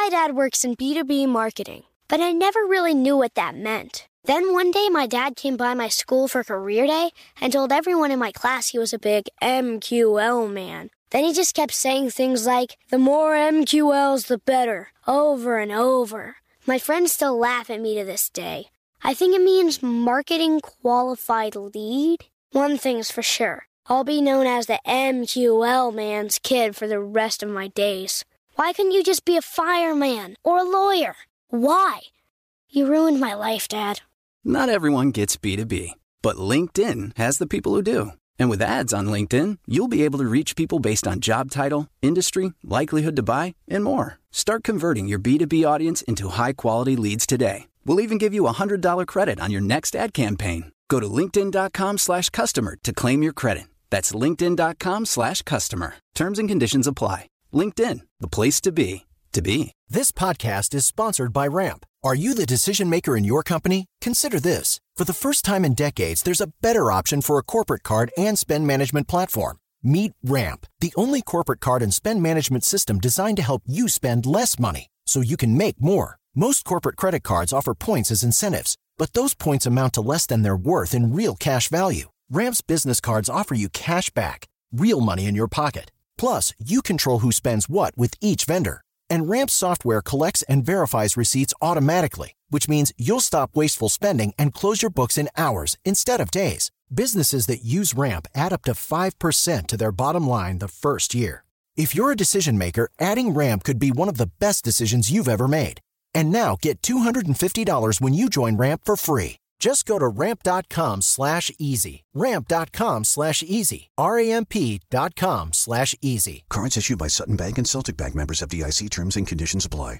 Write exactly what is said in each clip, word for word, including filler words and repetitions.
My dad works in B two B marketing, but I never really knew what that meant. Then one day, my dad came by my school for career day and told everyone in my class he was a big M Q L man. Then he just kept saying things like, the more M Q Ls, the better, over and over. My friends still laugh at me to this day. I think it means marketing qualified lead. One thing's for sure, I'll be known as the M Q L man's kid for the rest of my days. Why couldn't you just be a fireman or a lawyer? Why? You ruined my life, Dad. Not everyone gets B two B, but LinkedIn has the people who do. And with ads on LinkedIn, you'll be able to reach people based on job title, industry, likelihood to buy, and more. Start converting your B two B audience into high-quality leads today. We'll even give you a one hundred dollars credit on your next ad campaign. Go to linkedin.com slash customer to claim your credit. That's linkedin.com slash customer. Terms and conditions apply. LinkedIn, the place to be, to be. This podcast is sponsored by Ramp. Are you the decision maker in your company? Consider this. For the first time in decades, there's a better option for a corporate card and spend management platform. Meet Ramp, the only corporate card and spend management system designed to help you spend less money so you can make more. Most corporate credit cards offer points as incentives, but those points amount to less than their worth in real cash value. Ramp's business cards offer you cash back, real money in your pocket. Plus, you control who spends what with each vendor. And Ramp's software collects and verifies receipts automatically, which means you'll stop wasteful spending and close your books in hours instead of days. Businesses that use Ramp add up to five percent to their bottom line the first year. If you're a decision maker, adding Ramp could be one of the best decisions you've ever made. And now get two hundred fifty dollars when you join Ramp for free. Just go to ramp.com slash easy. Ramp.com slash easy. R-A-M-P dot com slash easy. Cards issued by Sutton Bank and Celtic Bank, members F D I C. Terms and conditions apply.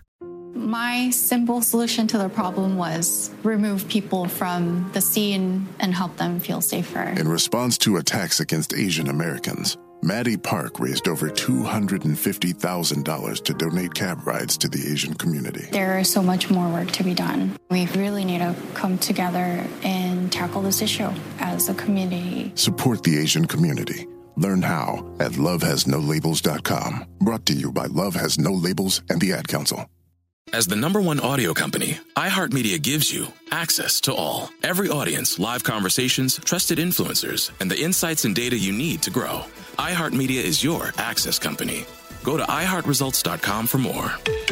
My simple solution to the problem was remove people from the scene and help them feel safer. In response to attacks against Asian Americans, Maddie Park raised over two hundred fifty thousand dollars to donate cab rides to the Asian community. There is so much more work to be done. We really need to come together and tackle this issue as a community. Support the Asian community. Learn how at love has no labels dot com. Brought to you by Love Has No Labels and the Ad Council. As the number one audio company, iHeartMedia gives you access to all. Every audience, live conversations, trusted influencers, and the insights and data you need to grow. iHeartMedia is your access company. Go to i heart results dot com for more.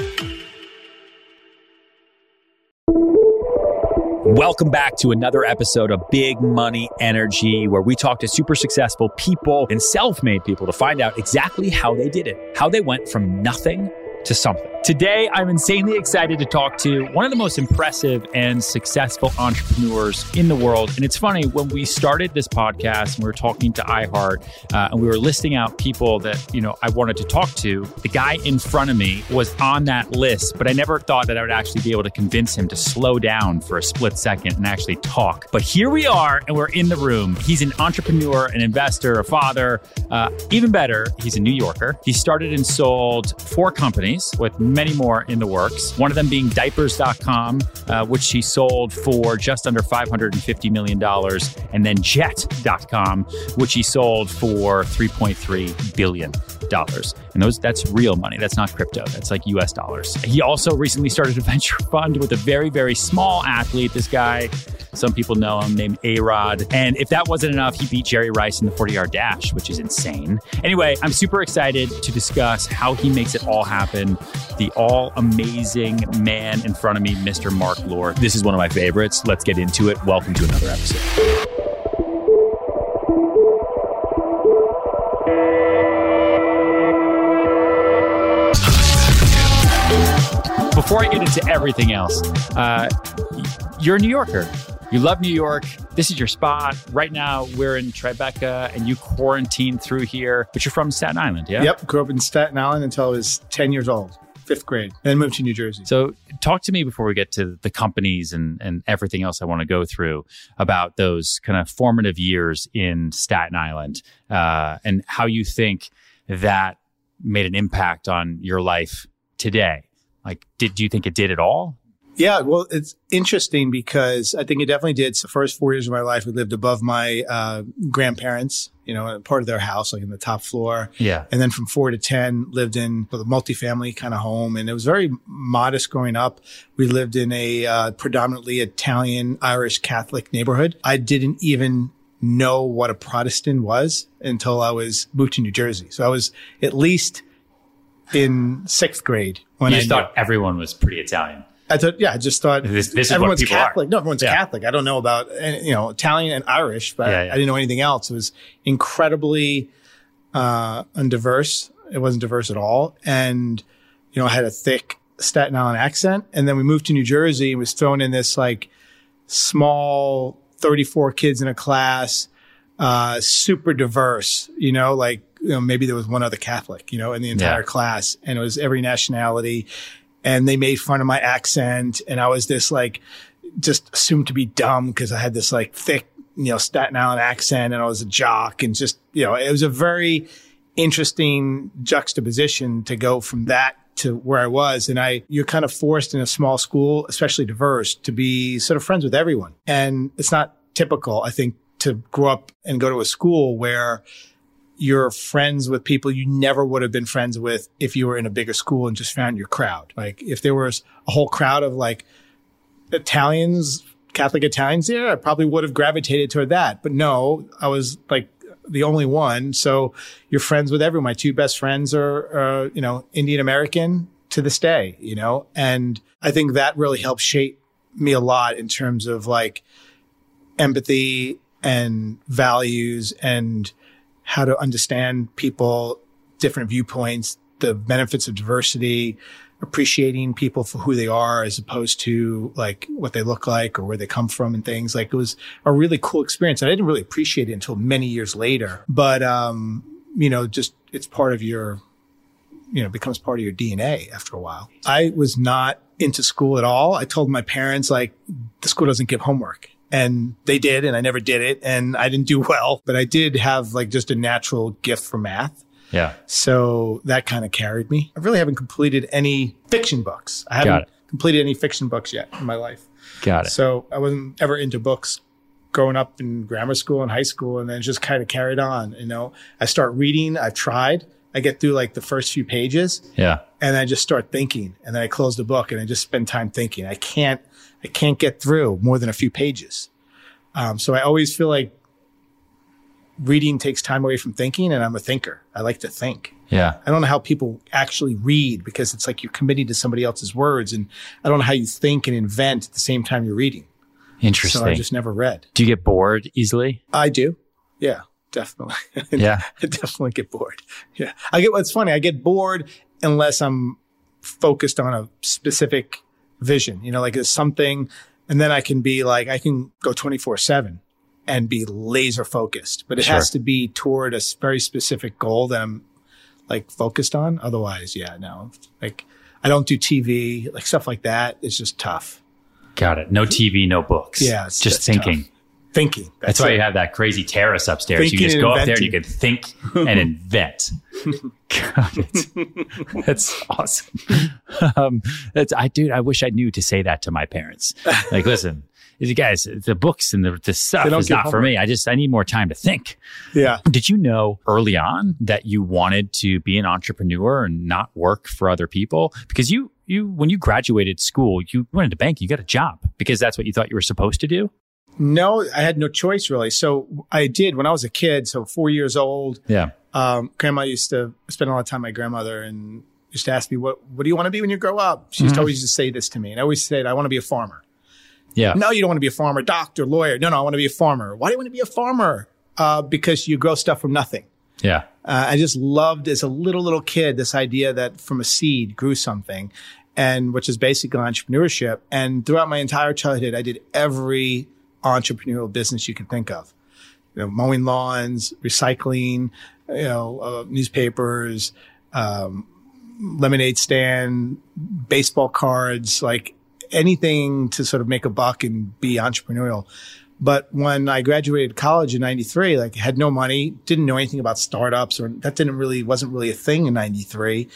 Welcome back to another episode of Big Money Energy, where we talk to super successful people and self-made people to find out exactly how they did it, how they went from nothing to something. Today, I'm insanely excited to talk to one of the most impressive and successful entrepreneurs in the world. And it's funny, when we started this podcast and we were talking to iHeart uh, and we were listing out people that, you know, I wanted to talk to, the guy in front of me was on that list, but I never thought that I would actually be able to convince him to slow down for a split second and actually talk. But here we are, and we're in the room. He's an entrepreneur, an investor, a father. Uh, even better, he's a New Yorker. He started and sold four companies with many more in the works. One of them being diapers dot com, uh, which he sold for just under five hundred fifty million dollars. And then jet dot com, which he sold for three point three billion dollars. And those that's real money. That's not crypto. That's like U S dollars. He also recently started a venture fund with a very, very small athlete. This guy, some people know him, named A-Rod. And if that wasn't enough, he beat Jerry Rice in the forty-yard dash, which is insane. Anyway, I'm super excited to discuss how he makes it all happen. The all-amazing man in front of me, Mister Mark Lore. This is one of my favorites. Let's get into it. Welcome to another episode. Before I get into everything else, uh, you're a New Yorker. You love New York. This is your spot. Right now, we're in Tribeca, and you quarantined through here, but you're from Staten Island, yeah? Yep. Grew up in Staten Island until I was ten years old, fifth grade, then moved to New Jersey. So talk to me before we get to the companies and, and everything else I want to go through about those kind of formative years in Staten Island uh, and how you think that made an impact on your life today. Like, did do you think it did at all? Yeah, well, it's interesting because I think it definitely did. So the first four years of my life, we lived above my uh, grandparents, you know, part of their house, like in the top floor. Yeah. And then from four to ten, lived in a multifamily kind of home. And it was very modest growing up. We lived in a uh, predominantly Italian, Irish Catholic neighborhood. I didn't even know what a Protestant was until I was moved to New Jersey. So I was at least in sixth grade when you I just knew. thought everyone was pretty Italian. I thought, yeah, I just thought this, this is everyone's what people Catholic. Are. No, everyone's yeah. Catholic. I don't know about, you know, Italian and Irish, but yeah, yeah. I didn't know anything else. It was incredibly uh, undiverse. It wasn't diverse at all. And, you know, I had a thick Staten Island accent. And then we moved to New Jersey and was thrown in this like small thirty-four kids in a class, uh, super diverse, you know, like, you know, maybe there was one other Catholic, you know, in the entire yeah. class. And it was every nationality. And they made fun of my accent. And I was this like, just assumed to be dumb because I had this like thick, you know, Staten Island accent and I was a jock and just, you know, it was a very interesting juxtaposition to go from that to where I was. And I, you're kind of forced in a small school, especially diverse, to be sort of friends with everyone. And it's not typical, I think, to grow up and go to a school where you're friends with people you never would have been friends with if you were in a bigger school and just found your crowd. Like if there was a whole crowd of like Italians, Catholic Italians there, I probably would have gravitated toward that. But no, I was like the only one. So you're friends with everyone. My two best friends are, uh, you know, Indian American to this day, you know, and I think that really helped shape me a lot in terms of like empathy and values and how to understand people, different viewpoints, the benefits of diversity, appreciating people for who they are as opposed to like what they look like or where they come from and things. Like it was a really cool experience. And I didn't really appreciate it until many years later. But, um, you know, just it's part of your, you know, becomes part of your D N A after a while. I was not into school at all. I told my parents, like, the school doesn't give homework. And they did, and I never did it, and I didn't do well. But I did have like just a natural gift for math. Yeah. So that kind of carried me. I really haven't completed any fiction books. I haven't completed any fiction books yet in my life. Got it. So I wasn't ever into books growing up in grammar school and high school, and then it just kind of carried on. You know, I start reading. I've tried. I get through like the first few pages. Yeah. And I just start thinking, and then I close the book and I just spend time thinking. I can't, I can't get through more than a few pages. Um, so I always feel like reading takes time away from thinking, and I'm a thinker. I like to think. Yeah. I don't know how people actually read because it's like you're committing to somebody else's words, and I don't know how you think and invent at the same time you're reading. Interesting. So I just never read. Do you get bored easily? I do. Yeah, definitely. Yeah. I definitely get bored. Yeah. I get, what's funny, I get bored unless I'm focused on a specific vision, you know, like it's something, and then I can be like, I can go twenty-four seven and be laser focused, but it Sure. has to be toward a very specific goal that I'm like focused on. Otherwise, yeah, no, like I don't do T V, like stuff like that. It's just tough. Got it. No T V, no books. Yeah. It's just thinking. Tough. Thinking. That's, That's why it. you have that crazy terrace upstairs. Thinking you just and go up there and inventing. you can think and invent. Got it. That's awesome. Um, that's, I, dude, I wish I knew to say that to my parents. Like, listen, you guys, the books and the, the stuff don't is get not for homework. me. I just, I need more time to think. Yeah. Did you know early on that you wanted to be an entrepreneur and not work for other people? Because you, you, when you graduated school, you went into banking, you got a job because that's what you thought you were supposed to do. No, I had no choice really. So I did when I was a kid. So four years old. Yeah. Um, grandma used to spend a lot of time with my grandmother and used to ask me, what, what do you want to be when you grow up? She used Mm-hmm. to always just say this to me. And I always said, I want to be a farmer. Yeah. No, you don't want to be a farmer, doctor, lawyer. No, no, I want to be a farmer. Why do you want to be a farmer? Uh, because you grow stuff from nothing. Yeah. Uh, I just loved as a little, little kid, this idea that from a seed grew something, and which is basically entrepreneurship. And throughout my entire childhood, I did every entrepreneurial business you can think of. You know, mowing lawns, recycling, you know, uh, newspapers, um, lemonade stand, baseball cards, like anything to sort of make a buck and be entrepreneurial. But when I graduated college in ninety-three, like had no money, didn't know anything about startups, or that didn't really, wasn't really a thing in ninety-three.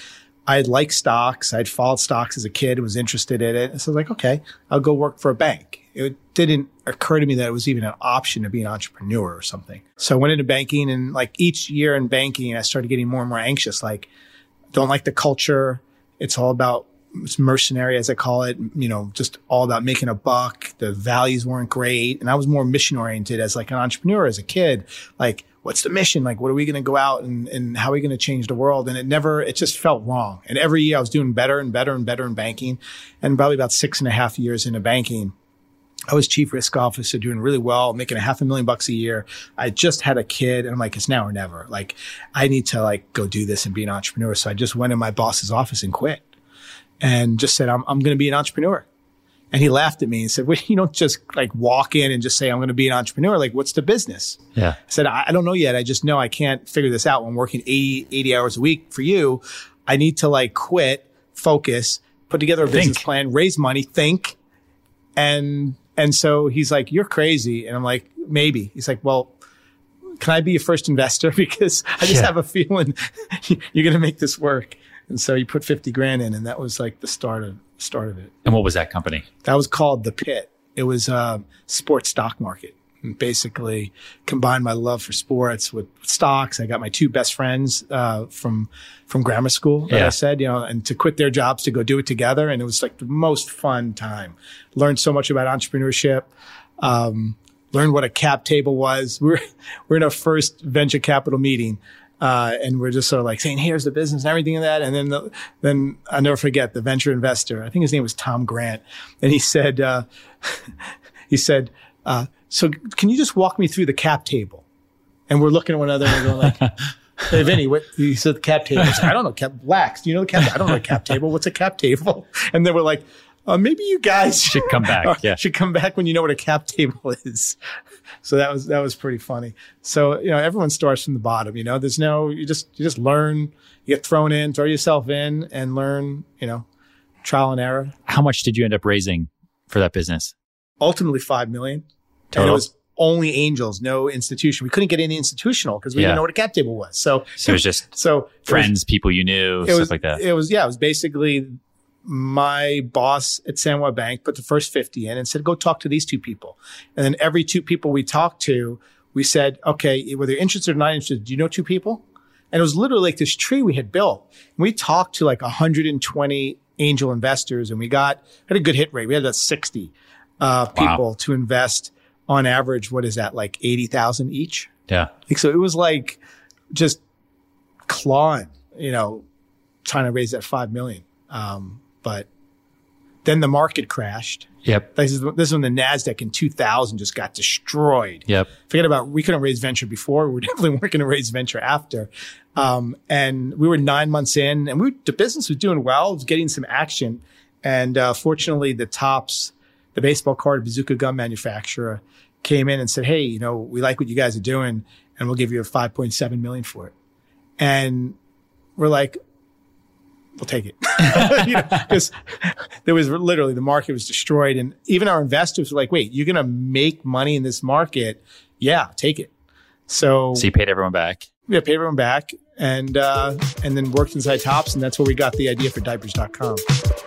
I liked stocks. I'd followed stocks as a kid, was interested in it. So I was like, okay, I'll go work for a bank. It didn't occur to me that it was even an option to be an entrepreneur or something. So I went into banking, and like each year in banking, I started getting more and more anxious. Like, don't like the culture. It's all about, it's mercenary, as I call it, you know, just all about making a buck. The values weren't great. And I was more mission oriented as like an entrepreneur as a kid. Like, what's the mission? Like, what are we going to go out and, and how are we going to change the world? And it never, it just felt wrong. And every year I was doing better and better and better in banking. And probably about six and a half years into banking, I was chief risk officer, doing really well, making a half a million bucks a year. I just had a kid, and I'm like, it's now or never. Like, I need to like go do this and be an entrepreneur. So I just went in my boss's office and quit, and just said, I'm, I'm going to be an entrepreneur. And he laughed at me and said, well, you don't just like walk in and just say, I'm going to be an entrepreneur. Like, what's the business? Yeah. I said, I, I don't know yet. I just know I can't figure this out. When I'm working eighty, eighty hours a week for you, I need to like quit, focus, put together a think. business plan, raise money, think. And, and so he's like, you're crazy. And I'm like, maybe. He's like, well, can I be your first investor? Because I just yeah. have a feeling you're going to make this work. And so he put fifty grand in, and that was like the start of start of it. And what was that company? That was called The Pit. It was a sports stock market. And basically combined my love for sports with stocks. I got my two best friends uh from from grammar school, like yeah. I said, you know, and to quit their jobs to go do it together. And it was like the most fun time. Learned so much about entrepreneurship. Um, learned what a cap table was. We're we're in our first venture capital meeting. Uh, and we're just sort of like saying, here's the business and everything of that. And then, the, then I'll never forget the venture investor. I think his name was Tom Grant. And he said, uh, he said, uh, so can you just walk me through the cap table? And we're looking at one another and we're going like, hey, Vinny, what, he said the cap table. I said, I don't know, cap, Blacks. Do you know the cap? I don't know the cap table. What's a cap table? And then we're like, uh, maybe you guys should come back. Yeah. should come back when you know what a cap table is. So that was, that was pretty funny. So, you know, everyone starts from the bottom, you know, there's no, you just, you just learn, you get thrown in, throw yourself in and learn, you know, trial and error. How much did you end up raising for that business? Ultimately five million. Total? And it was only angels, no institution. We couldn't get any institutional because we yeah. didn't know what a cap table was. So, so it was just so friends, was, people you knew, stuff was, like that. It was, yeah, it was basically my boss at Sanwa Bank put the first fifty in and said, go talk to these two people. And then every two people we talked to, we said, okay, whether you're interested or not interested, do you know two people? And it was literally like this tree we had built. And we talked to like one hundred twenty angel investors, and we got, had a good hit rate. We had about sixty uh, people wow. to invest on average. What is that? Like eighty thousand each? Yeah. Like, so it was like just clawing, you know, trying to raise that five million. Um, But then the market crashed. Yep. This is, this is when the NASDAQ in two thousand just got destroyed. Yep. Forget about, we couldn't raise venture before. We definitely weren't going to raise venture after. Um, and we were nine months in, and we, the business was doing well. It was getting some action. And, uh, fortunately, the Tops, the baseball card bazooka gun manufacturer, came in and said, hey, you know, we like what you guys are doing, and we'll give you a five point seven million for it. And we're like, we'll take it. you know, because there was literally, the market was destroyed. And even our investors were like, wait, you're going to make money in this market? Yeah, take it. So, so you paid everyone back? Yeah, paid everyone back. And, uh, and then worked inside Tops. And that's where we got the idea for diapers dot com.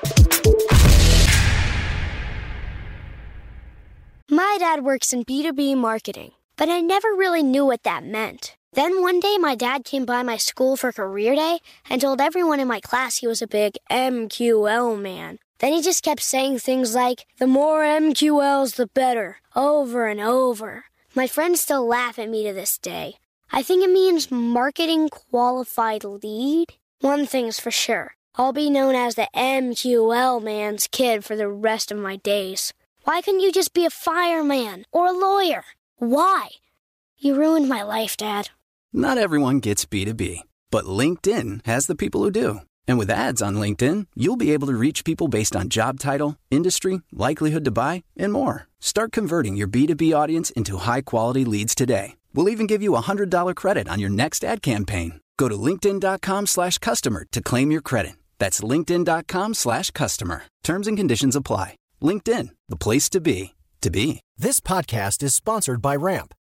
My dad works in B two B marketing, but I never really knew what that meant. Then one day, my dad came by my school for career day and told everyone in my class he was a big M Q L man. Then he just kept saying things like, the more M Q Ls, the better, over and over. My friends still laugh at me to this day. I think it means marketing qualified lead. One thing's for sure, I'll be known as the M Q L man's kid for the rest of my days. Why couldn't you just be a fireman or a lawyer? Why? You ruined my life, Dad. Not everyone gets B two B, but LinkedIn has the people who do. And with ads on LinkedIn, you'll be able to reach people based on job title, industry, likelihood to buy, and more. Start converting your B two B audience into high-quality leads today. We'll even give you a one hundred dollars credit on your next ad campaign. Go to linkedin.com slash customer to claim your credit. That's linkedin.com slash customer. Terms and conditions apply. LinkedIn, the place to be, to be. This podcast is sponsored by Ramp.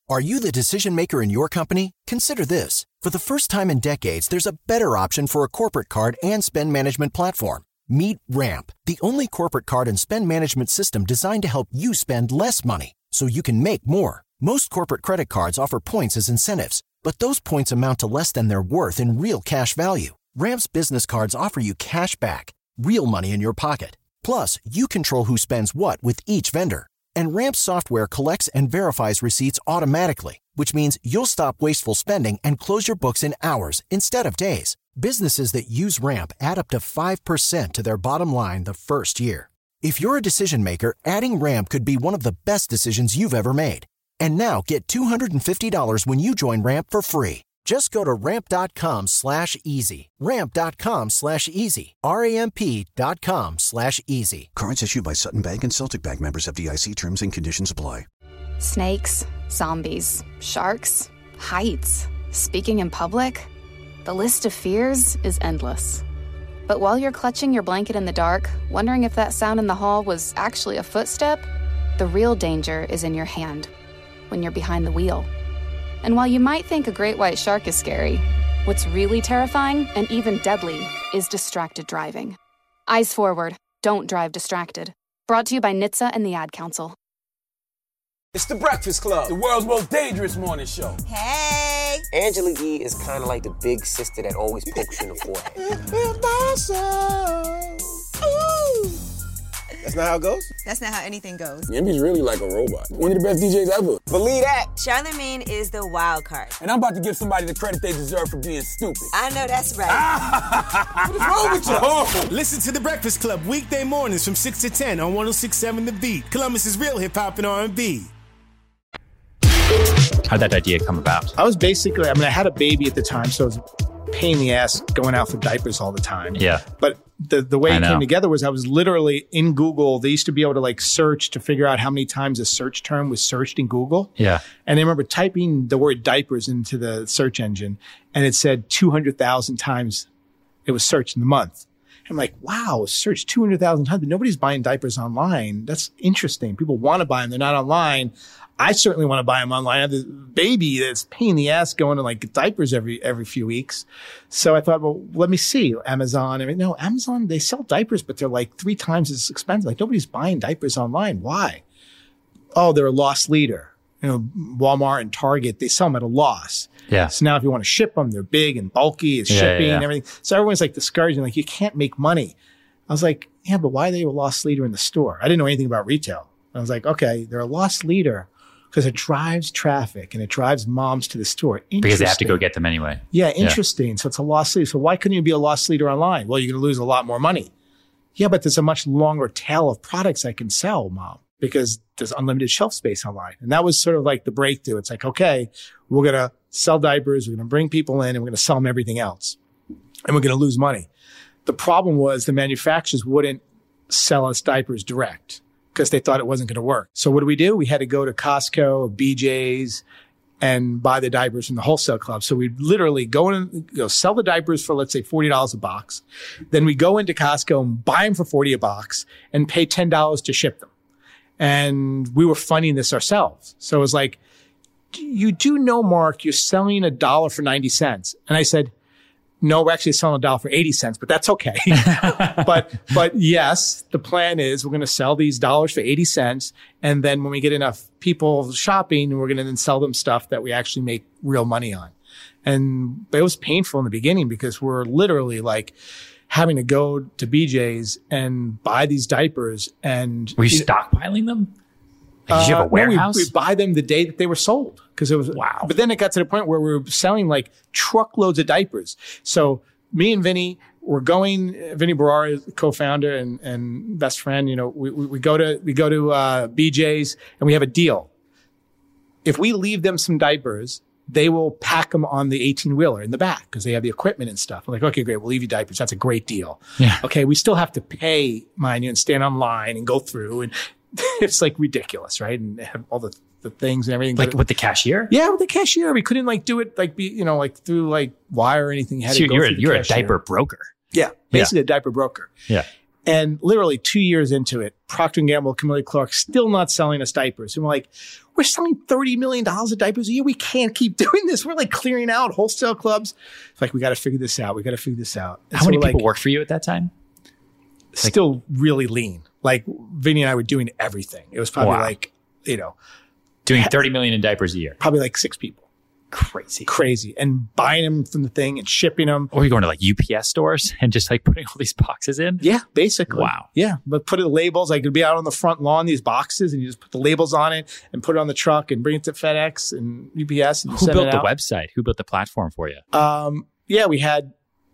Are you the decision maker in your company? Consider this. For the first time in decades, there's a better option for a corporate card and spend management platform. Meet Ramp, the only corporate card and spend management system designed to help you spend less money so you can make more. Most corporate credit cards offer points as incentives, but those points amount to less than their worth in real cash value. Ramp's business cards offer you cash back, real money in your pocket. Plus, you control who spends what with each vendor. And Ramp software collects and verifies receipts automatically, which means you'll stop wasteful spending and close your books in hours instead of days. Businesses that use Ramp add up to five percent to their bottom line the first year. If you're a decision maker, adding Ramp could be one of the best decisions you've ever made. And now get two hundred fifty dollars when you join Ramp for free. Just go to ramp.com slash easy. Ramp.com slash easy. R-A-M-P dot com slash easy. Cards issued by Sutton Bank and Celtic Bank, members, F D I C. Terms and conditions apply. Snakes, zombies, sharks, heights, speaking in public. The list of fears is endless. But while you're clutching your blanket in the dark, wondering if that sound in the hall was actually a footstep, the real danger is in your hand, when you're behind the wheel. And while you might think a great white shark is scary, what's really terrifying and even deadly is distracted driving. Eyes forward, don't drive distracted. Brought to you by N H T S A and the Ad Council. It's The Breakfast Club, the world's most dangerous morning show. Hey! Angela Yee is kind of like the big sister that always pokes you in the forehead. That's not how it goes? That's not how anything goes. Yemi's really like a robot. One of the best D Js ever. Believe that. Charlamagne is the wild card. And I'm about to give somebody the credit they deserve for being stupid. I know that's right. What is wrong with you? Oh. Listen to The Breakfast Club weekday mornings from six to ten on one oh six point seven The Beat. Columbus's real hip-hop and R and B. How'd that idea come about? I was basically, I mean, I had a baby at the time, so it was a pain in the ass going out for diapers all the time. Yeah. But the, the way I it know. came together was I was literally in Google. They used to be able to like search to figure out how many times a search term was searched in Google. Yeah. And I remember typing the word diapers into the search engine and it said two hundred thousand times it was searched in the month. I'm like, wow, searched two hundred thousand times, but nobody's buying diapers online. That's interesting. People want to buy them. They're not online. I certainly want to buy them online. I have this baby that's a pain in the ass going to like get diapers every, every few weeks. So I thought, well, let me see Amazon. I mean, no, Amazon, they sell diapers, but they're like three times as expensive. Like nobody's buying diapers online. Why? Oh, they're a loss leader. You know, Walmart and Target, they sell them at a loss. Yeah. So now if you want to ship them, they're big and bulky. It's Yeah, shipping yeah, yeah. and everything. So everyone's like discouraging, like you can't make money. I was like, yeah, but why are they a loss leader in the store? I didn't know anything about retail. I was like, okay, they're a loss leader because it drives traffic and it drives moms to the store. Because they have to go get them anyway. Yeah, interesting. Yeah. So it's a loss leader. So why couldn't you be a loss leader online? Well, you're going to lose a lot more money. Yeah, but there's a much longer tail of products I can sell, Mom, because there's unlimited shelf space online. And that was sort of like the breakthrough. It's like, okay, we're going to sell diapers. We're going to bring people in and we're going to sell them everything else. And we're going to lose money. The problem was the manufacturers wouldn't sell us diapers direct because they thought it wasn't going to work. So what do we do? We had to go to Costco, B J's, and buy the diapers from the wholesale club. So we'd literally go in, you know, sell the diapers for, let's say, forty dollars a box. Then we go into Costco and buy them for forty dollars a box and pay ten dollars to ship them. And we were funding this ourselves. So it was like, you do know, Mark, you're selling a dollar for ninety cents. And I said, no, we're actually selling a dollar for eighty cents, but that's okay. but, but yes, the plan is we're going to sell these dollars for eighty cents. And then when we get enough people shopping, we're going to then sell them stuff that we actually make real money on. And it was painful in the beginning because we're literally like having to go to B J's and buy these diapers. And were you stockpiling them? Like, did you have a Uh, no, we- warehouse? we buy them the day that they were sold because it was wow. But then it got to the point where we were selling like truckloads of diapers. So me and Vinny were going. Vinny Barrar is the co-founder and, and best friend. You know, we, we, we go to we go to uh, B J's and we have a deal. If we leave them some diapers, they will pack them on the eighteen wheeler in the back because they have the equipment and stuff. I'm like, okay, great. We'll leave you diapers. That's a great deal. Yeah. Okay. We still have to pay, mind you, and stand online and go through and. It's like ridiculous, right? And have all the, the things and everything. Like but, with the cashier? Yeah, with the cashier. We couldn't like do it like be, you know, like through like wire or anything. You had So to go you're, through the you're a cashier. diaper broker. Yeah. Basically yeah. a diaper broker. Yeah. And literally two years into it, Procter and Gamble, Kimberly-Clark, still not selling us diapers. And we're like, we're selling thirty million dollars of diapers a year. We can't keep doing this. We're like clearing out wholesale clubs. It's like, we got to figure this out. We got to figure this out. And How so many people like, worked for you at that time? Still really lean. Like Vinny and I were doing everything. It was probably Wow. like, you know. Doing thirty million in diapers a year. Probably like six people. Crazy. Crazy. And buying them from the thing and shipping them. Or you going to like U P S stores and just like putting all these boxes in? Yeah, basically. Wow. Yeah. But put the labels, like it'd be out on the front lawn, these boxes, and you just put the labels on it and put it on the truck and bring it to FedEx and U P S. And Who send built it the out. website? Who built the platform for you? Um, yeah, we had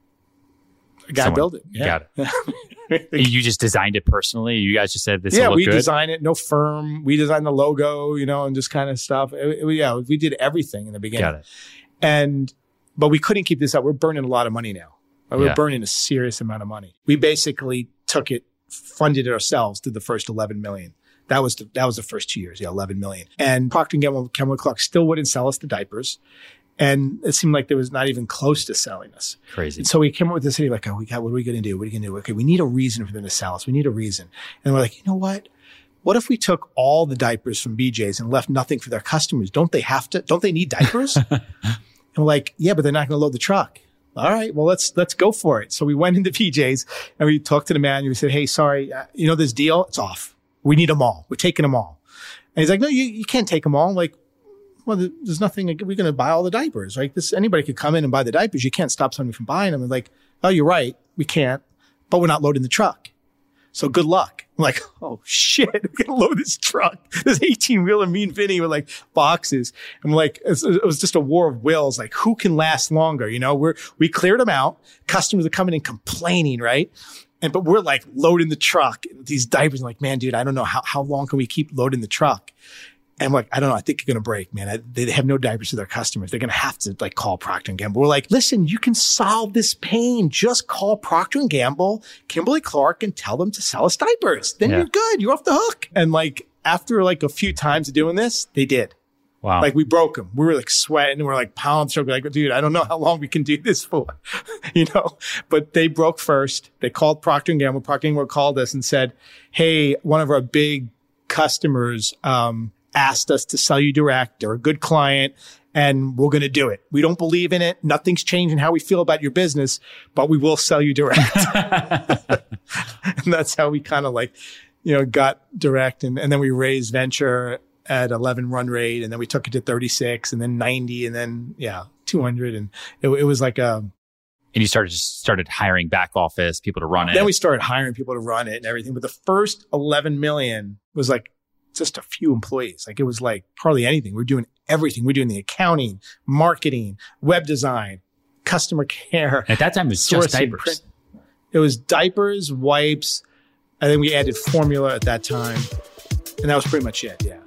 a guy Someone- build it. Yeah. Got it. You just designed it personally? You guys just said this yeah, will look we good? designed it. No firm. We designed the logo, you know, and just kind of stuff. It- it- yeah, we did everything in the beginning. Got it. And, but we couldn't keep this up. We're burning a lot of money now. We're Yeah. burning a serious amount of money. We basically took it, funded it ourselves to the first eleven million. That was the, that was the first two years. Yeah, eleven million. And Procter and Gamble, Kimberly-Clark still wouldn't sell us the diapers. And it seemed like there was not even close to selling us. Crazy. And so we came up with this idea like, oh, we got, what are we going to do? What are we going to do? Okay, we need a reason for them to sell us. We need a reason. And we're like, you know what? What if we took all the diapers from B J's and left nothing for their customers? Don't they have to, don't they need diapers? And we're like, yeah, but they're not going to load the truck. All right, well, let's, let's go for it. So we went into P J's and we talked to the manager. We said, hey, sorry, uh, you know, this deal, it's off. We need them all. We're taking them all. And he's like, no, you, you can't take them all. I'm like, well, there's nothing, we're going to buy all the diapers, right? This, anybody could come in and buy the diapers. You can't stop somebody from buying them. And like, oh, you're right. We can't, but we're not loading the truck. So good luck. I'm like, oh shit, we're going to load this truck. This eighteen wheeler, me and Vinny with like boxes. I'm like, it was just a war of wills. Like, who can last longer? You know, we're, we cleared them out. Customers are coming in complaining, right? And, but we're like loading the truck, these diapers. I'm like, man, dude, I don't know. How, how long can we keep loading the truck? And I'm like, I don't know. I think you're going to break, man. I, they have no diapers for their customers. They're going to have to like call Procter and Gamble. We're like, listen, you can solve this pain. Just call Procter and Gamble, Kimberly-Clark, and tell them to sell us diapers. Then Yeah. you're good. You're off the hook. And like, after like a few times of doing this, they did. Wow. Like we broke them. We were like sweating. And we're like pounds. We're like, dude, I don't know how long we can do this for, you know, but they broke first. They called Procter and Gamble. Procter and Gamble called us and said, hey, one of our big customers, um, asked us to sell you direct. They're a good client and we're going to do it. We don't believe in it. Nothing's changing how we feel about your business, but we will sell you direct. And that's how we kind of like, you know, got direct. And, and then we raised venture at eleven run rate. And then we took it to thirty-six and then ninety and then, yeah, two hundred. And it, it was like a, And you started just started hiring back office people to run it. then we started hiring people to run it and everything. But the first eleven million was like just a few employees. Like it was like hardly anything. We're doing everything. We're doing the accounting, marketing, web design, customer care. At that time, it was just sourcing, diapers. print. It was diapers, wipes. I think we added formula at that time. And that was pretty much it. Yeah.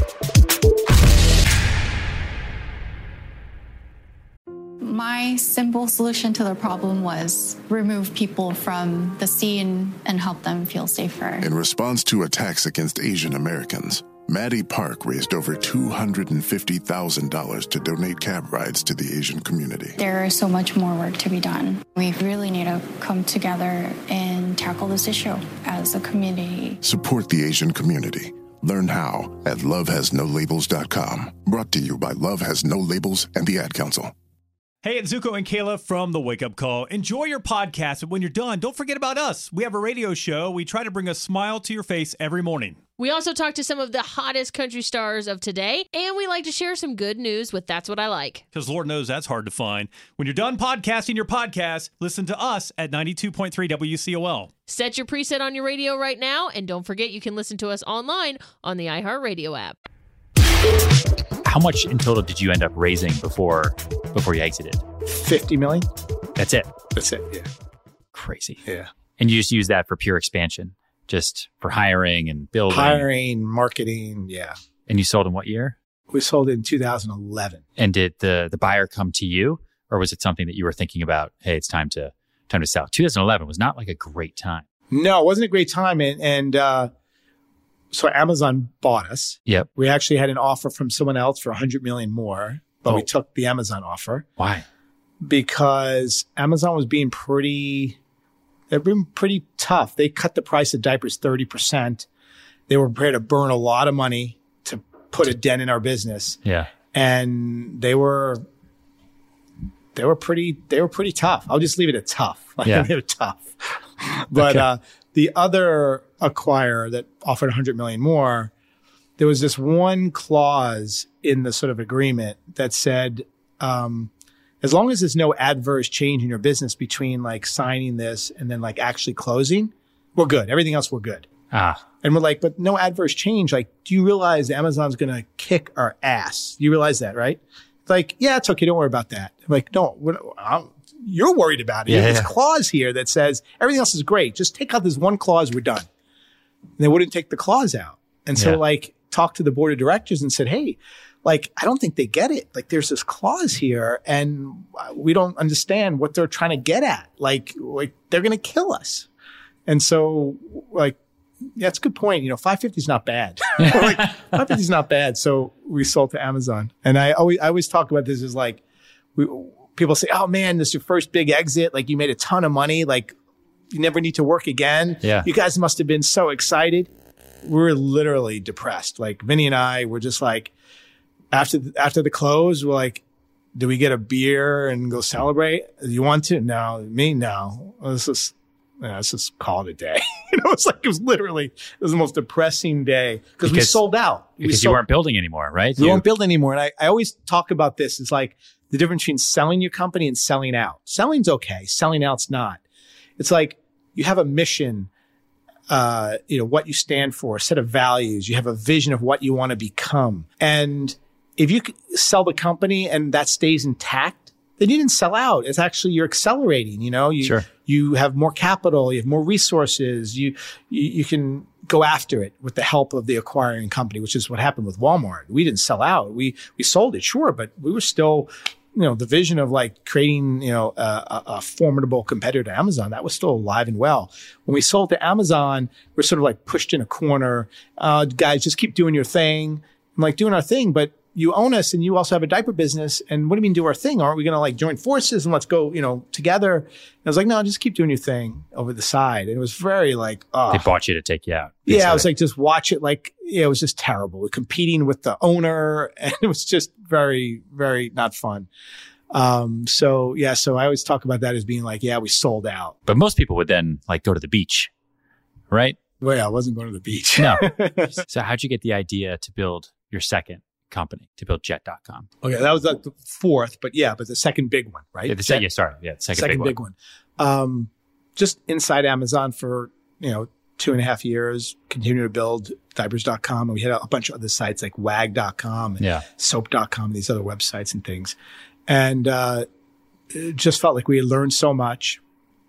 My simple solution to the problem was remove people from the scene and help them feel safer. In response to attacks against Asian Americans, Maddie Park raised over two hundred fifty thousand dollars to donate cab rides to the Asian community. There is so much more work to be done. We really need to come together and tackle this issue as a community. Support the Asian community. Learn how at love has no labels dot com. Brought to you by Love Has No Labels and the Ad Council. Hey, it's Zuko and Kayla from The Wake Up Call. Enjoy your podcast, but when you're done, don't forget about us. We have a radio show. We try to bring a smile to your face every morning. We also talk to some of the hottest country stars of today, and we like to share some good news with That's What I Like. Because Lord knows that's hard to find. When you're done podcasting your podcast, listen to us at ninety-two point three W C O L. Set your preset on your radio right now, and don't forget you can listen to us online on the iHeartRadio app. How much in total did you end up raising before before you exited? fifty million. That's it. That's it. Yeah. Crazy. Yeah. And you just use that for pure expansion, just for hiring and building. Hiring, marketing. Yeah. And you sold in what year? We sold it in two thousand eleven. And did the the buyer come to you, or was it something that you were thinking about? Hey, it's time to time to sell. two thousand eleven was not like a great time. No, it wasn't a great time. And, and uh, so Amazon bought us. Yep. We actually had an offer from someone else for one hundred million more, but Oh. we took the Amazon offer Why? because Amazon was being pretty They've been pretty tough. They cut the price of diapers thirty percent. They were prepared to burn a lot of money to put a dent in our business. Yeah. And they were, they were pretty, they were pretty tough. I'll just leave it at tough. Like, Yeah. they were tough. But, Okay. uh, the other acquirer that offered a hundred million more, there was this one clause in the sort of agreement that said, um, as long as there's no adverse change in your business between like signing this and then like actually closing, we're good. Everything else, we're good. Ah. And we're like, but no adverse change. Like, do you realize Amazon's going to kick our ass? You realize that, right? It's like, yeah, it's okay. Don't worry about that. I'm like, no, we're, I'm, you're worried about it. Yeah, There's yeah. this clause here that says everything else is great. Just take out this one clause. We're done. And they wouldn't take the clause out. And so Yeah. like talked to the board of directors and said, hey, like, I don't think they get it. Like, there's this clause here and we don't understand what they're trying to get at. Like, like they're going to kill us. And so like, yeah, it's a good point. You know, five fifty is not bad. Like, five fifty is not bad. So we sold to Amazon. And I always, I always talk about this as like, we, people say, oh man, this is your first big exit. Like, you made a ton of money. Like, you never need to work again. Yeah. You guys must have been so excited. We're literally depressed. Like, Vinny and I were just like, after, after the close, we're like, do we get a beer and go celebrate? You want to? No. Me? No. Let's just, yeah, let's just call it a day. You know, it's like, it was literally, it was the most depressing day because we sold out. We Because you sold- weren't building anymore, right? we You- won't build anymore. And I, I always talk about this. It's like the difference between selling your company and selling out. Selling's okay. Selling out's not. It's like you have a mission, uh, you know, what you stand for, a set of values. You have a vision of what you want to become. And if you could sell the company and that stays intact, then you didn't sell out. It's actually, you're accelerating, you know, you, Sure. you have more capital, you have more resources, you, you, you can go after it with the help of the acquiring company, which is what happened with Walmart. We didn't sell out. We, we sold it, sure, but we were still, you know, the vision of like creating, you know, a, a, a formidable competitor to Amazon, that was still alive and well. When we sold to Amazon, we're sort of like pushed in a corner. Uh, guys, just keep doing your thing. I'm like, doing our thing, but you own us and you also have a diaper business. And what do you mean do our thing? Aren't we going to like join forces and let's go, you know, together? And I was like, no, just keep doing your thing over the side. And it was very like, oh. They bought you to take you out. Yeah, I was like, just watch it. Like, yeah, it was just terrible. We're competing with the owner and it was just very, very not fun. Um, so yeah, so I always talk about that as being like, yeah, we sold out. But most people would then like go to the beach, right? Well, yeah, I wasn't going to the beach. No. So how'd you get the idea to build your second company, to build jet dot com? Okay, that was like the fourth, but yeah, but the second big one, right? Yeah, the second, yeah, sorry. Yeah, the second, second big, big one. one. Um, just inside Amazon for, you know, two and a half years, continuing to build diapers dot com. And we had a bunch of other sites like wag dot com and Yeah. soap dot com and these other websites and things. And, uh, it just felt like we had learned so much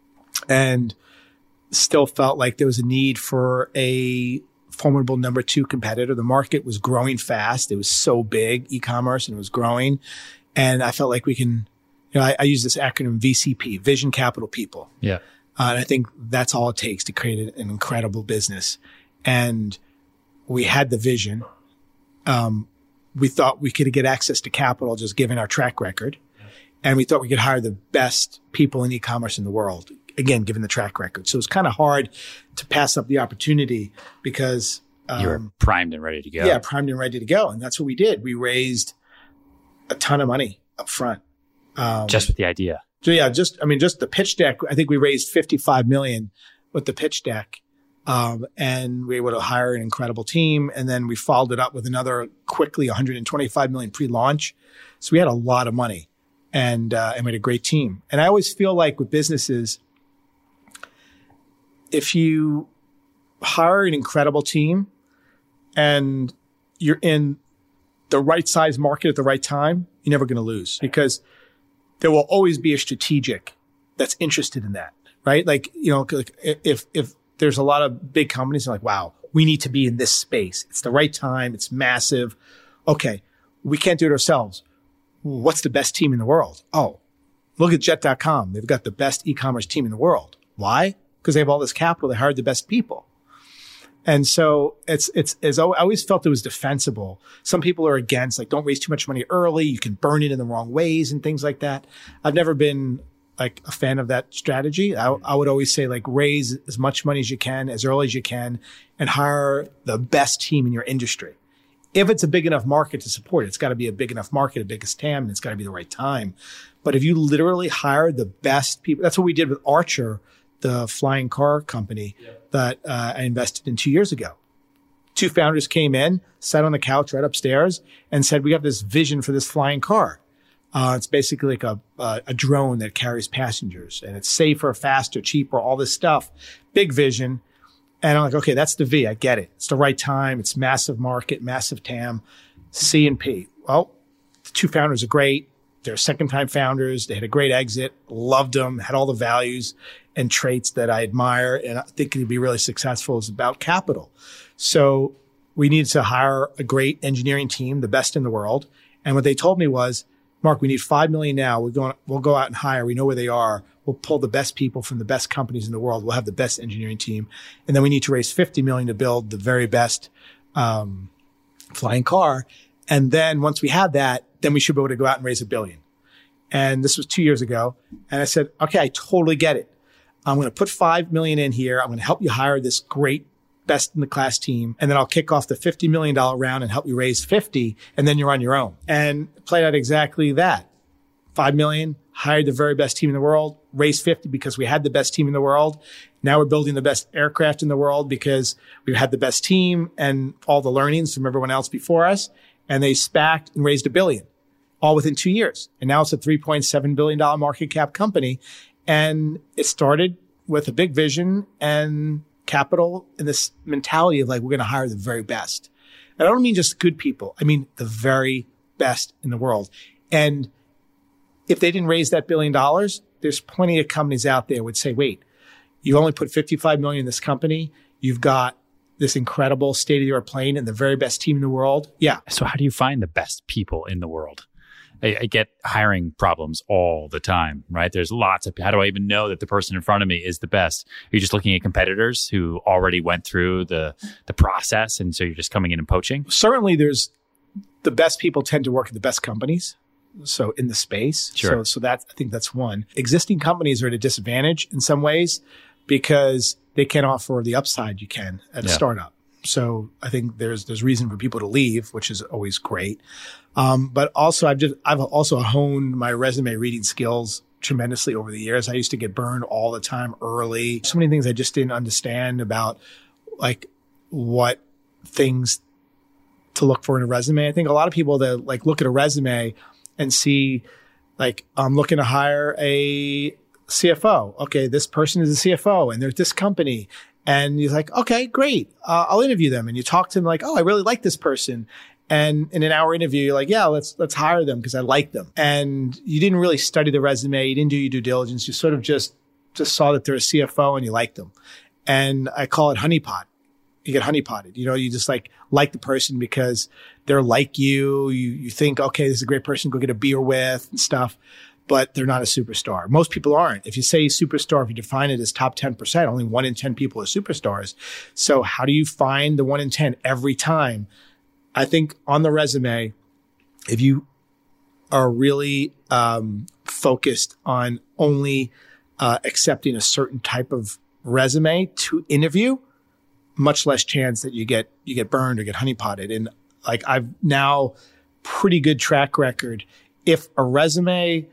and still felt like there was a need for a formidable number two competitor. The market was growing fast. It was so big, e-commerce, and it was growing. And I felt like we can, you know, I, I use this acronym V C P, Vision Capital People. Yeah. Uh, and I think that's all it takes to create an, an incredible business. And we had the vision. Um, we thought we could get access to capital just given our track record. And we thought we could hire the best people in e-commerce in the world, again, given the track record. So it's kind of hard to pass up the opportunity because um, you were primed and ready to go. Yeah, primed and ready to go. And that's what we did. We raised a ton of money up front. Um, Just with the idea. So yeah, just, I mean, just the pitch deck, I think we raised fifty-five million with the pitch deck. Um, and we were able to hire an incredible team. And then we followed it up with another quickly one hundred twenty-five million pre-launch. So we had a lot of money and, uh, and we had a great team. And I always feel like with businesses, if you hire an incredible team and you're in the right size market at the right time, you're never going to lose because there will always be a strategic that's interested in that, right? Like, you know, like if, if there's a lot of big companies that are like, wow, we need to be in this space. It's the right time. It's massive. Okay. We can't do it ourselves. What's the best team in the world? Oh, look at jet dot com. They've got the best e-commerce team in the world. Why? Because they have all this capital. They hired the best people. And so it's, it's, it's, I always felt it was defensible. Some people are against, like, don't raise too much money early. You can burn it in the wrong ways and things like that. I've never been like a fan of that strategy. I, I would always say like raise as much money as you can, as early as you can, and hire the best team in your industry. If it's a big enough market to support it, it's got to be a big enough market, a biggest T A M, and it's got to be the right time. But if you literally hire the best people, that's what we did with Archer, the flying car company yeah. that uh, I invested in two years ago. Two founders came in, sat on the couch right upstairs, and said, we have this vision for this flying car. Uh, it's basically like a, uh, a drone that carries passengers, and it's safer, faster, cheaper, all this stuff. Big vision. And I'm like, okay, that's the V. I get it. It's the right time. It's massive market, massive T A M, C and P. Well, the two founders are great. They're second time founders. They had a great exit, loved them, had all the values and traits that I admire. And I think it'd be really successful. It's about capital. So we needed to hire a great engineering team, the best in the world. And what they told me was, Mark, we need five million now. We're going, we'll go out and hire. We know where they are. We'll pull the best people from the best companies in the world. We'll have the best engineering team. And then we need to raise fifty million to build the very best, um, flying car. And then once we have that, then we should be able to go out and raise a billion. And this was two years ago. And I said, okay, I totally get it. I'm going to put five million in here. I'm going to help you hire this great best in the class team. And then I'll kick off the fifty million dollars round and help you raise fifty. And then you're on your own. And played out exactly that. five million, hired the very best team in the world, raised fifty because we had the best team in the world. Now we're building the best aircraft in the world because we've had the best team and all the learnings from everyone else before us. And they SPAC'd and raised a billion, all within two years. And now it's a three point seven billion dollars market cap company. And it started with a big vision and capital and this mentality of like, we're going to hire the very best. And I don't mean just good people. I mean the very best in the world. And if they didn't raise that billion dollars, there's plenty of companies out there would say, wait, you only put fifty-five million in this company. You've got this incredible state-of-the-art plane and the very best team in the world. Yeah. So how do you find the best people in the world? I, I get hiring problems all the time, right? There's lots of, how do I even know that the person in front of me is the best? Are you just looking at competitors who already went through the, the process and so you're just coming in and poaching? Certainly there's, the best people tend to work at the best companies. So in the space. Sure. So, so that, I think that's one. Existing companies are at a disadvantage in some ways because they can't offer the upside you can at a Yeah. startup. So I think there's, there's reason for people to leave, which is always great. Um, but also I've just, I've also honed my resume reading skills tremendously over the years. I used to get burned all the time early. So many things I just didn't understand about like what things to look for in a resume. I think a lot of people that like look at a resume and see like, I'm looking to hire a C F O. Okay, this person is a C F O and there's this company. And you're like, okay, great. Uh, I'll interview them. And you talk to them like, oh, I really like this person. And in an hour interview, you're like, yeah, let's, let's hire them because I like them. And you didn't really study the resume. You didn't do your due diligence. You sort of just, just saw that they're a C F O and you liked them. And I call it honeypot. You get honeypotted. You know, you just like, like the person because they're like you. You, you think, okay, this is a great person to go get a beer with and stuff. But they're not a superstar. Most people aren't. If you say superstar, if you define it as top ten percent, only one in ten people are superstars. So how do you find the one in ten every time? I think on the resume, if you are really um, focused on only uh, accepting a certain type of resume to interview, much less chance that you get you get burned or get honeypotted. And like I've now pretty good track record. If a resume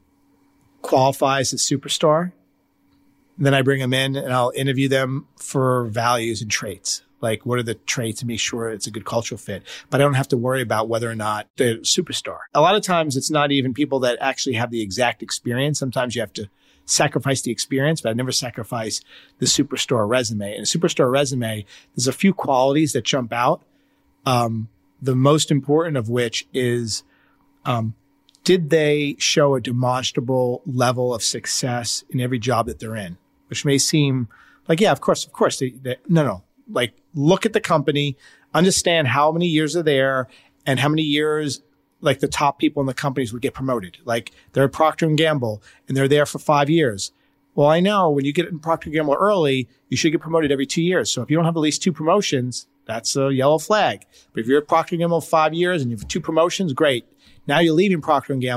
qualifies as superstar, then I bring them in and I'll interview them for values and traits. Like, what are the traits to make sure it's a good cultural fit? But I don't have to worry about whether or not they're a superstar. A lot of times it's not even people that actually have the exact experience. Sometimes you have to sacrifice the experience, but I never sacrifice the superstar resume. And a superstar resume, there's a few qualities that jump out. Um, the most important of which is, um, did they show a demonstrable level of success in every job that they're in? Which may seem like, yeah, of course, of course. They, they, no, no. Like, look at the company, understand how many years are there and how many years, like, the top people in the companies would get promoted. Like, they're at Procter and Gamble and they're there for five years. Well, I know when you get in Procter and Gamble early, you should get promoted every two years. So if you don't have at least two promotions, that's a yellow flag. But if you're at Procter and Gamble five years and you have two promotions, great. Now you're leaving Procter and Gamble.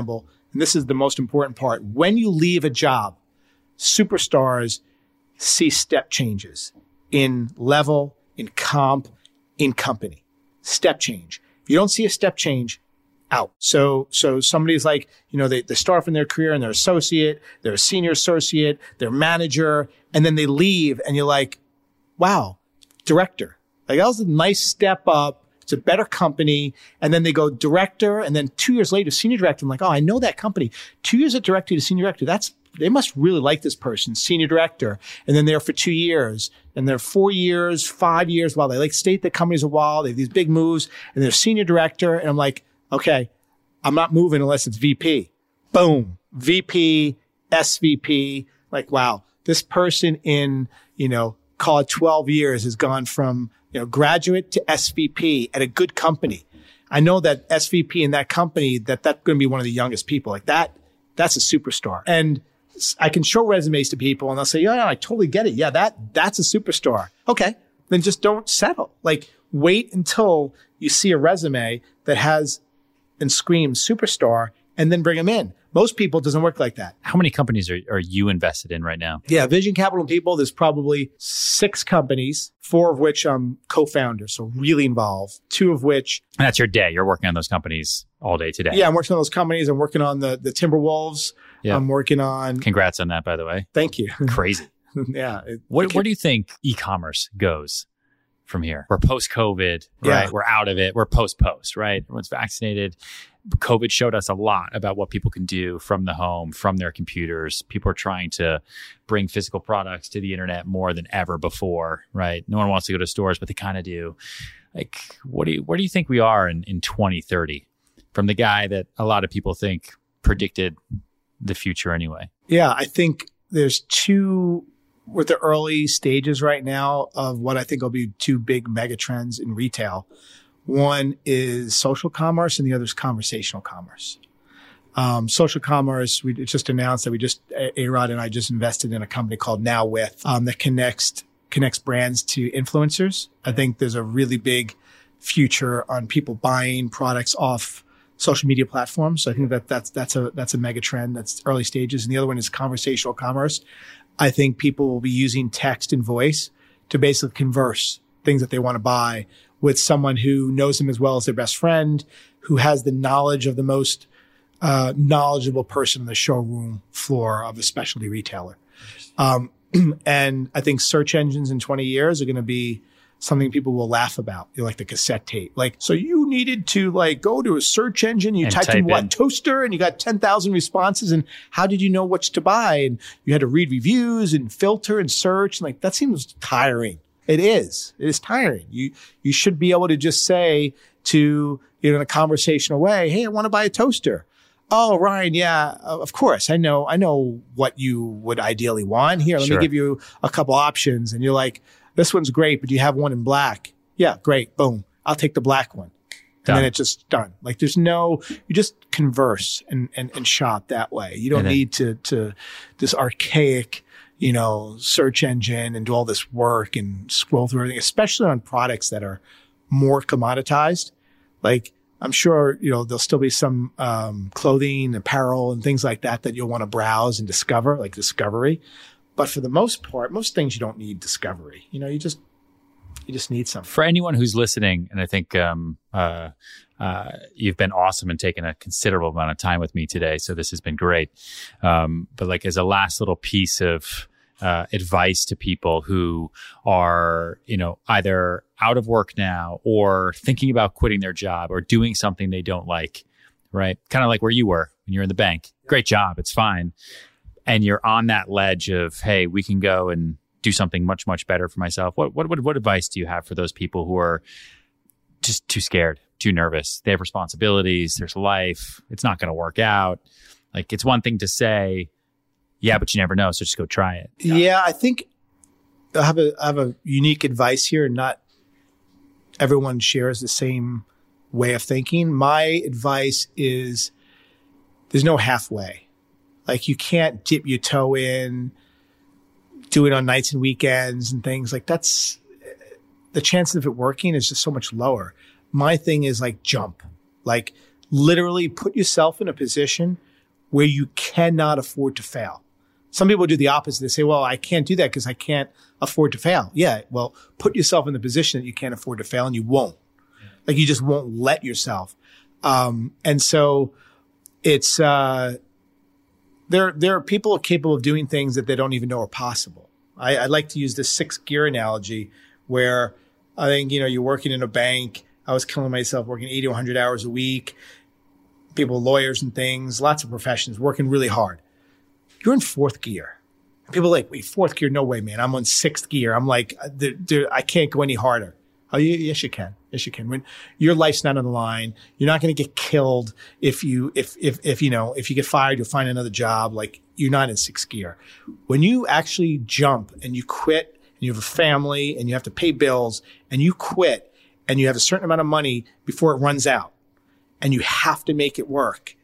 and this is the most important part, when you leave a job, superstars see step changes in level, in comp, in company. Step change. If you don't see a step change, out. So, so somebody's like, you know, they, they start from their career and they're associate, they're a senior associate, they're manager, and then they leave and you're like, wow, director. Like that was a nice step up. It's a better company. And then they go director. And then two years later, senior director. I'm like, oh, I know that company. Two years at director to senior director. That's, they must really like this person, senior director. And then they're for two years and they're four years, five years. While they like stay at the companies a while, they have these big moves and they're senior director. And I'm like, okay, I'm not moving unless it's V P. Boom. V P, S V P. Like, wow, this person in, you know, call it twelve years has gone from, you know, graduate to S V P at a good company. I know that S V P in that company, that that's going to be one of the youngest people. Like that, that's a superstar. And I can show resumes to people and they'll say, yeah, yeah, I totally get it. Yeah, that, that's a superstar. Okay. Then just don't settle. Like wait until you see a resume that has and screams superstar and then bring them in. Most people, it doesn't work like that. How many companies are, are you invested in right now? Yeah, Vision Capital and People, there's probably six companies, four of which I'm co-founder, so really involved. Two of which... And that's your day. You're working on those companies all day today. Yeah, I'm working on those companies. I'm working on the, the Timberwolves. Yeah. I'm working on... Congrats on that, by the way. Thank you. Crazy. Yeah. It, where, it where do you think e-commerce goes from here? We're post-COVID, right? Yeah. We're out of it. We're post-post, right? Everyone's vaccinated. COVID showed us a lot about what people can do from the home, from their computers. People are trying to bring physical products to the internet more than ever before, right? No one wants to go to stores, but they kind of do. Like, what do you, where do you think we are in, in twenty thirty from the guy that a lot of people think predicted the future anyway? Yeah, I think there's two, we're at the early stages right now of what I think will be two big mega trends in retail. One is social commerce and the other is conversational commerce. Um, social commerce, we just announced that we just, A-Rod and I just invested in a company called Now With, um, that connects, connects brands to influencers. I think there's a really big future on people buying products off social media platforms. So I think that that's, that's a, that's a mega trend. That's early stages. And the other one is conversational commerce. I think people will be using text and voice to basically converse things that they want to buy with someone who knows them as well as their best friend, who has the knowledge of the most uh, knowledgeable person on the showroom floor of a specialty retailer. Um, and I think search engines in twenty years are going to be something people will laugh about, you know, like the cassette tape. Like, so you needed to like go to a search engine, you And typed type in what in. toaster and you got ten thousand responses. And how did you know which to buy? And you had to read reviews and filter and search. And like, that seems tiring. It is. It is tiring. You, you should be able to just say to, you know, in a conversational way, hey, I want to buy a toaster. Oh, Ryan, yeah, of course. I know, I know what you would ideally want. Here, let Sure. me give you a couple options. And you're like, this one's great, but do you have one in black? Yeah, great. Boom. I'll take the black one. And Done. then it's just done. Like there's no, you just converse and, and, and shop that way. You don't And then- need to, to this archaic, you know, search engine and do all this work and scroll through everything, especially on products that are more commoditized. Like I'm sure, you know, there'll still be some, um, clothing, apparel and things like that that you'll want to browse and discover, like discovery. But for the most part, most things you don't need discovery. You know, you just, you just need something. For anyone who's listening, and I think um, uh, uh, you've been awesome and taken a considerable amount of time with me today, so this has been great. Um, but like as a last little piece of uh, advice to people who are, you know, either out of work now or thinking about quitting their job or doing something they don't like, right? Kind of like where you were when you're in the bank. Great job, it's fine. And you're on that ledge of, hey, we can go and do something much, much better for myself. What, what, what, what advice do you have for those people who are just too scared, too nervous? They have responsibilities. There's life. It's not going to work out. Like it's one thing to say, yeah, but you never know. So just go try it. Yeah, I think I have a I have a unique advice here, and not everyone shares the same way of thinking. My advice is there's no halfway. Like you can't dip your toe in, do it on nights and weekends and things like that's the chances of it working is just so much lower. My thing is like jump, like literally put yourself in a position where you cannot afford to fail. Some people do the opposite. They say, well, I can't do that because I can't afford to fail. Yeah, well, put yourself in the position that you can't afford to fail, and you won't. Like, you just won't let yourself. Um, and so it's, uh, there, there are people capable of doing things that they don't even know are possible. I, I like to use the sixth gear analogy where I think, you know, you're working in a bank. I was killing myself working eighty to one hundred hours a week. People, lawyers and things, lots of professions, working really hard. You're in fourth gear. People are like, wait, fourth gear? No way, man. I'm on sixth gear. I'm like, they're, they're, I can't go any harder. Oh, you, yes, you can. Yes, you can. When your life's not on the line, you're not going to get killed if you, if, if, if, you know, if you get fired, you'll find another job. Like, you're not in sixth gear. When you actually jump and you quit and you have a family and you have to pay bills and you quit and you have a certain amount of money before it runs out and you have to make it work,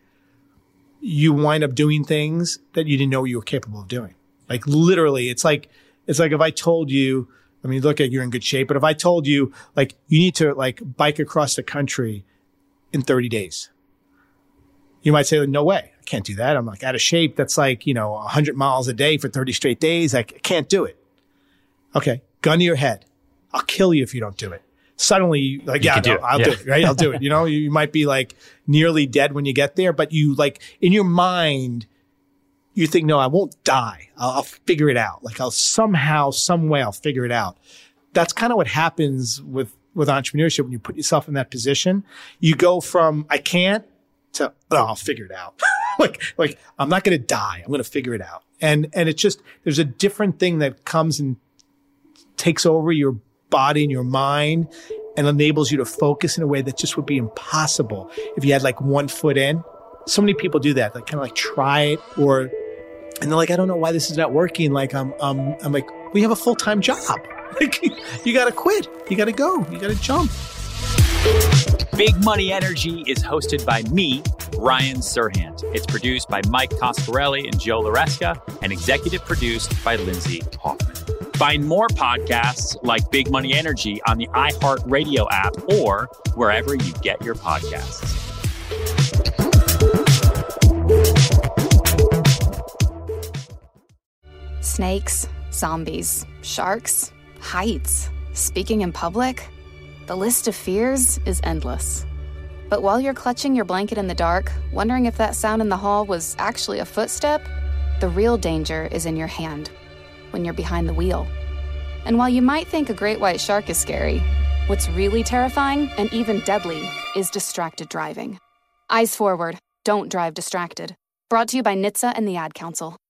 you wind up doing things that you didn't know you were capable of doing. Like, literally, it's like, it's like if I told you, I mean, look at you're in good shape, but if I told you, like, you need to, like, bike across the country in thirty days, you might say, no way. I can't do that. I'm like out of shape. That's like, you know, one hundred miles a day for thirty straight days. I can't do it. Okay. Gun to your head. I'll kill you if you don't do it. Suddenly, like, You yeah, can do no, it. I'll Yeah. do it, right? I'll do it. You know, you, you might be like nearly dead when you get there, but you, like, in your mind, you think, no, I won't die. I'll, I'll figure it out. Like, I'll somehow, some way, I'll figure it out. That's kind of what happens with, with entrepreneurship. When you put yourself in that position, you go from, I can't, to, oh, I'll figure it out. like, like, I'm not going to die. I'm going to figure it out. And, and it's just, there's a different thing that comes and takes over your body and your mind and enables you to focus in a way that just would be impossible if you had like one foot in. So many people do that. They kind of like try it, or, and they're like, I don't know why this is not working. Like, I'm, I'm, I'm like, we have a full-time job. Like, you got to quit. You got to go. You got to jump. Big Money Energy is hosted by me, Ryan Serhant. It's produced by Mike Coscarelli and Joe Laresca and executive produced by Lindsay Hoffman. Find more podcasts like Big Money Energy on the iHeartRadio app or wherever you get your podcasts. Snakes, zombies, sharks, heights. Speaking in public, the list of fears is endless. But while you're clutching your blanket in the dark, wondering if that sound in the hall was actually a footstep, the real danger is in your hand, when you're behind the wheel. And while you might think a great white shark is scary, what's really terrifying and even deadly is distracted driving. Eyes forward, don't drive distracted. Brought to you by N H T S A and the Ad Council.